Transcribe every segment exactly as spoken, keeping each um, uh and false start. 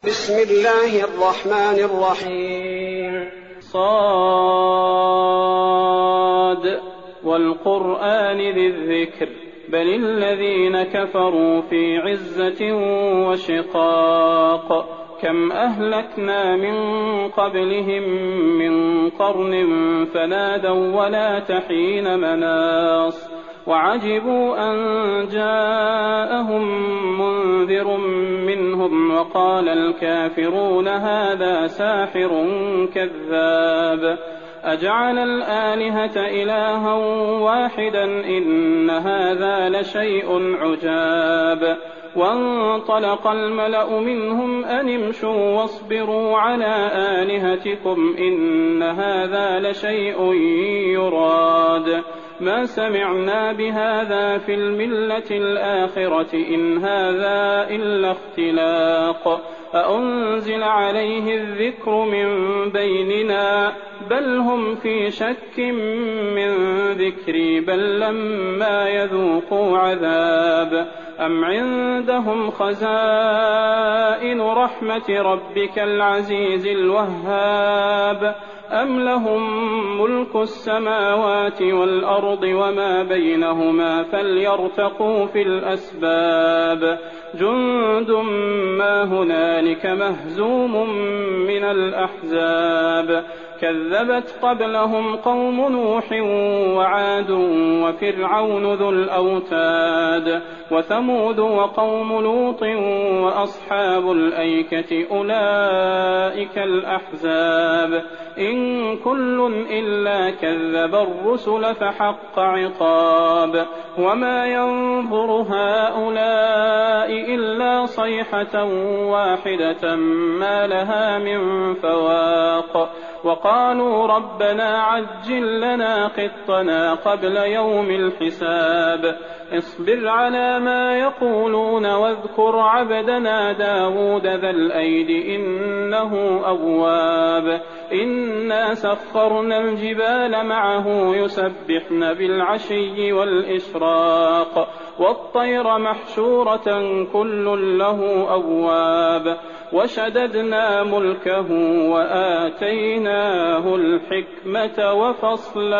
بسم الله الرحمن الرحيم. صاد والقرآن ذي الذكر بل الذين كفروا في عزة وشقاق كم أهلكنا من قبلهم من قرن فنادوا ولا تحين مناص وعجبوا أن جاءهم منذر منهم وقال الكافرون هذا ساحر كذاب أجعل الآلهة إلها واحدا إن هذا لشيء عجاب وانطلق الملأ منهم أن امشوا واصبروا على آلهتكم إن هذا لشيء يراد ما سمعنا بهذا في الملة الآخرة إن هذا إلا اختلاق أأنزل عليه الذكر من بيننا بل هم في شك من ذكري بل لما يذوقوا عذاب أم عندهم خزائن رحمة ربك العزيز الوهاب أم لهم ملك السماوات والأرض وما بينهما فليرتقوا في الأسباب جند ما هنالك مهزوم من الأحزاب كذبت قبلهم قوم نوح وعاد وفرعون ذو الأوتاد وثمود وقوم لوط وأصحاب الأيكة أولئك الأحزاب إن كل إلا كذب الرسل فحق عقاب وما ينظر هؤلاء إلا صيحة واحدة ما لها من فواق وقالوا ربنا عجل لنا قطنا قبل يوم الحساب اصبر على ما يقولون واذكر عبدنا داود ذا الأيد إنه أواب إنا سخرنا الجبال معه يسبحن بالعشي والإشراق والطير محشورة كل له أواب وشددنا ملكه وآتيناه الحكمة وفصل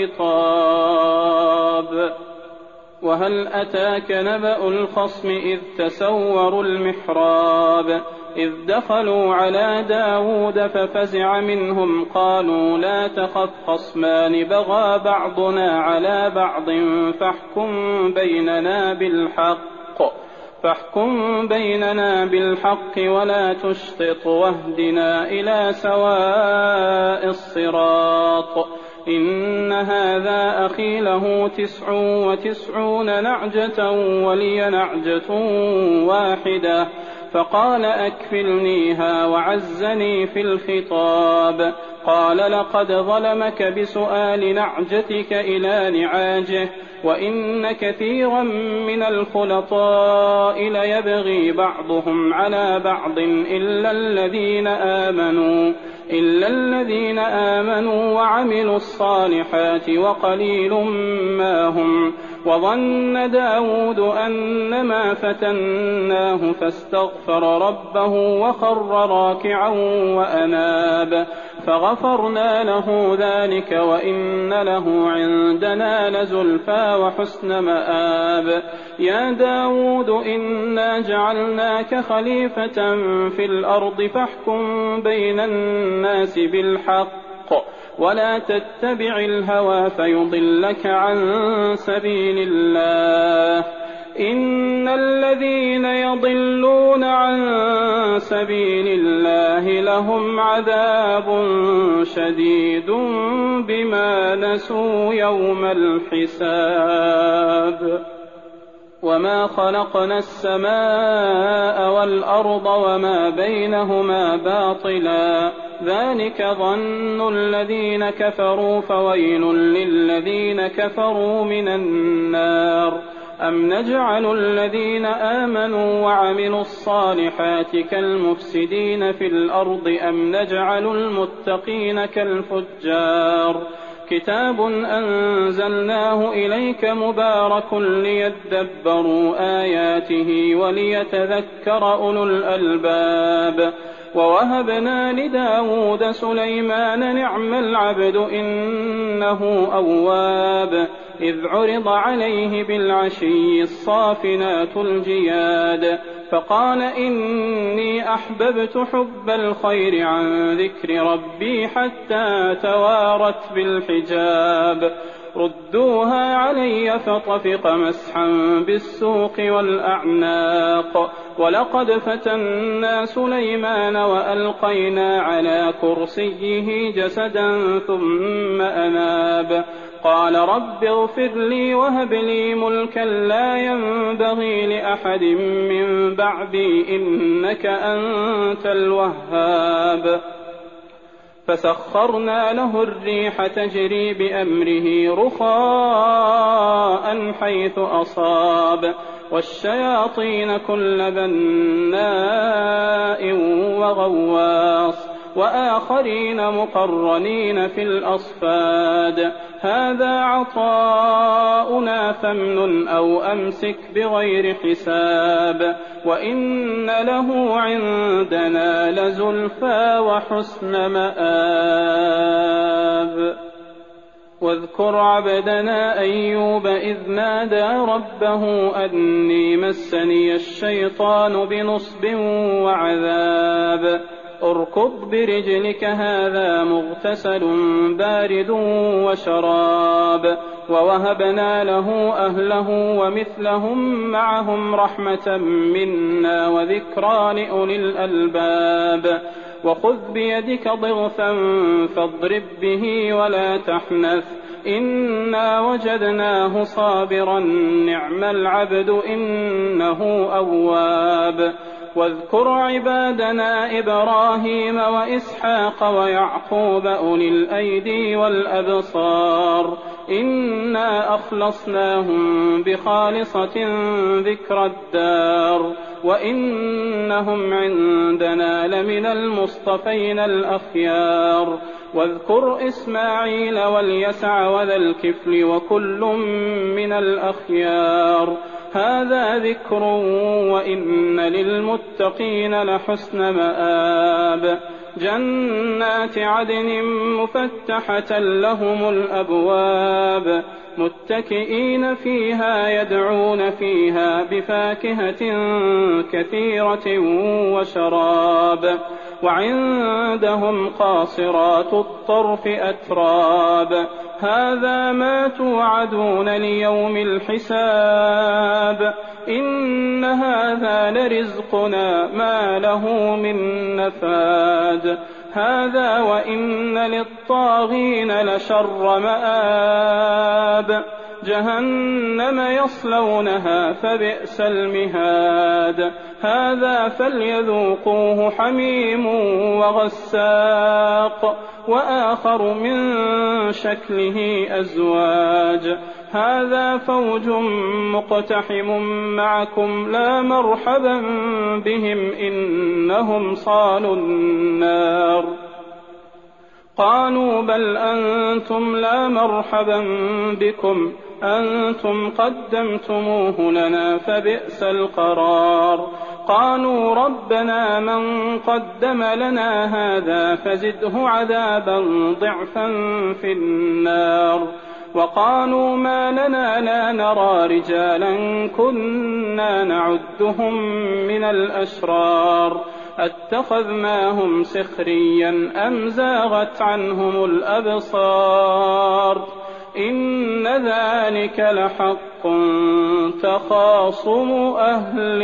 الخطاب وهل أتاك نبأ الخصم إذ تسوروا المحراب إذ دخلوا على داود ففزع منهم قالوا لا تخف خصمان بغى بعضنا على بعض فاحكم بيننا بالحق فاحكم بيننا بالحق ولا تشطط واهدنا إلى سواء الصراط إن هذا أخي له تسع وتسعون نعجة ولي نعجة واحدة فقال أكفلنيها وعزني في الخطاب قال لقد ظلمك بسؤال نعجتك إلى نعاجه وإن كثيرا من الخلطاء ليبغي بعضهم على بعض إلا الذين آمنوا إلا الذين آمنوا وعملوا الصالحات وقليل ما هم وظن داود أنما فتناه فاستغفر ربه وخر راكعا وأناب فغفرنا له ذلك وإن له عندنا لزلفى وحسن مآب يا داود إنا جعلناك خليفة في الأرض فاحكم بين الناس بالحق ولا تتبع الهوى فيضلك عن سبيل الله إن الذين يضلون عن سبيل الله لهم عذاب شديد بما نسوا يوم الحساب وما خلقنا السماء والأرض وما بينهما باطلا ذلك ظن الذين كفروا فويل للذين كفروا من النار أم نجعل الذين آمنوا وعملوا الصالحات كالمفسدين في الأرض أم نجعل المتقين كالفجار كتاب أنزلناه إليك مبارك ليدبروا آياته وليتذكر أولو الألباب. ووهبنا لداود سليمان نعم العبد إنه أواب إذ عرض عليه بالعشي الصافنات الجياد فقال إني أحببت حب الخير عن ذكر ربي حتى توارت بالحجاب ردوها علي فطفق مسحا بالسوق والأعناق ولقد فتنا سليمان وألقينا على كرسيه جسدا ثم أناب قال رب اغفر لي وهب لي ملكا لا ينبغي لأحد من بعدي إنك أنت الوهاب. فسخرنا له الريح تجري بأمره رخاء حيث أصاب والشياطين كل بناء وغواص وآخرين مقرنين في الأصفاد هذا عطاؤنا فامنن أو أمسك بغير حساب وإن له عندنا لزلفى وحسن مآب. واذكر عبدنا أيوب إذ نادى ربه أني مسني الشيطان بنصب وعذاب اركض برجلك هذا مغتسل بارد وشراب ووهبنا له أهله ومثلهم معهم رحمة منا وذكرى لأولي الألباب. وخذ بيدك ضغثا فاضرب به ولا تحنث إنا وجدناه صابرا نعم العبد إنه أواب. واذكر عبادنا إبراهيم وإسحاق ويعقوب أولي الأيدي والأبصار إنا أخلصناهم بخالصة ذكر الدار وإنهم عندنا لمن المصطفين الأخيار. واذكر إسماعيل واليسع وذا الكفل وكل من الأخيار هذا ذكر وإن للمتقين لحسن مآب. جنات عدن مفتحة لهم الأبواب متكئين فيها يدعون فيها بفاكهة كثيرة وشراب وعندهم قاصرات الطرف أتراب هذا ما توعدون ليوم الحساب إن هذا لرزقنا ما له من نفاد هذا وإن للطاغين لشر مآب جهنم يصلونها فبئس المهاد هذا فليذوقوه حميم وغساق وآخر من شكله أزواج هذا فوج مقتحم معكم لا مرحبا بهم إنهم صالوا النار قالوا بل أنتم لا مرحبا بكم أنتم قدمتموه لنا فبئس القرار قالوا ربنا من قدم لنا هذا فزده عذابا ضعفا في النار وقالوا ما لنا لا نرى رجالا كنا نعدهم من الأشرار أتخذناهم سخريا أم زاغت عنهم الأبصار إن ذلك لحق تخاصم أهل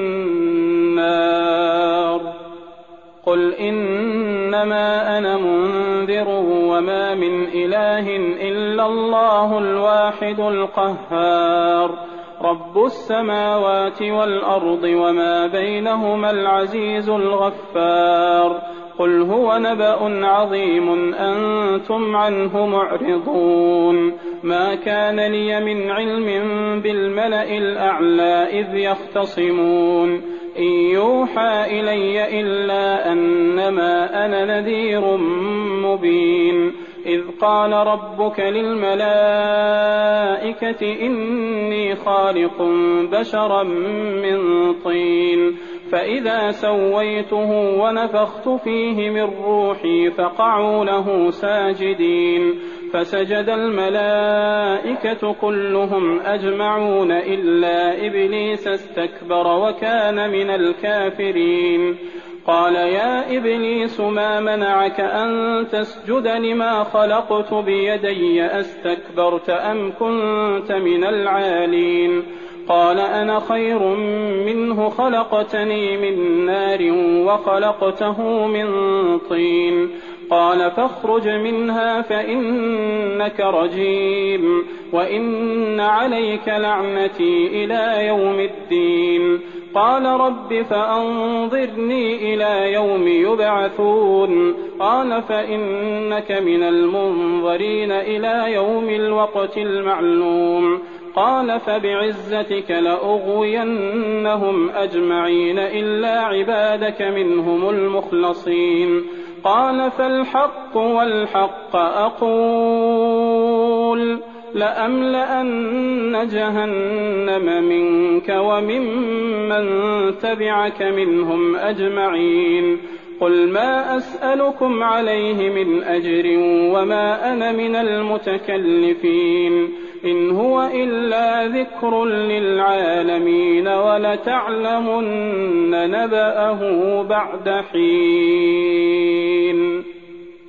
النار قل إنما أنا منذر وما من إله إلا الله الواحد القهار رب السماوات والأرض وما بينهما العزيز الغفار قل هو نبأ عظيم أنتم عنه معرضون ما كان لي من علم بالملأ الأعلى إذ يختصمون إن يوحى إلي إلا أنما أنا نذير مبين إذ قال ربك للملائكة إني خالق بشرا من طين فإذا سويته ونفخت فيه من روحي فقعوا له ساجدين فسجد الملائكة كلهم أجمعون إلا إبليس استكبر وكان من الكافرين. قال يا إبليس ما منعك أن تسجد لما خلقت بيدي أستكبرت أم كنت من العالين؟ قال أنا خير منه خلقتني من نار وخلقته من طين. قال فاخرج منها فإنك رجيم وإن عليك لعنتي إلى يوم الدين. قال رب فأنظرني إلى يوم يبعثون. قال فإنك من المنظرين إلى يوم الوقت المعلوم. قال فبعزتك لأغوينهم أجمعين إلا عبادك منهم المخلصين. قال فالحق والحق أقول لأملأن جهنم منك وممن تبعك منهم أجمعين. قل ما أسألكم عليه من أجر وما أنا من المتكلفين إن هو إلا ذكر للعالمين ولتعلمن نبأه بعد حين.